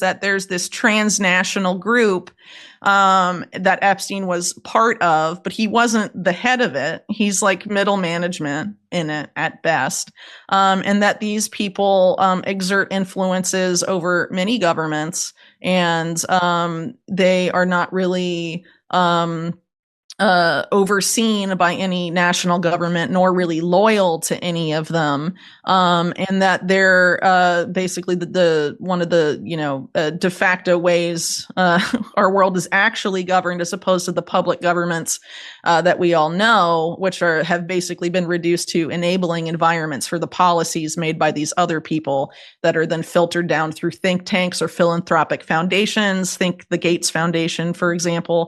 that there's this transnational group that Epstein was part of, but he wasn't the head of it. He's like middle management in it at best. And that these people exert influences over many governments, and they are not really overseen by any national government, nor really loyal to any of them, and that they're basically the one of the de facto ways our world is actually governed, as opposed to the public governments that we all know, which have basically been reduced to enabling environments for the policies made by these other people that are then filtered down through think tanks or philanthropic foundations. Think the Gates Foundation, for example,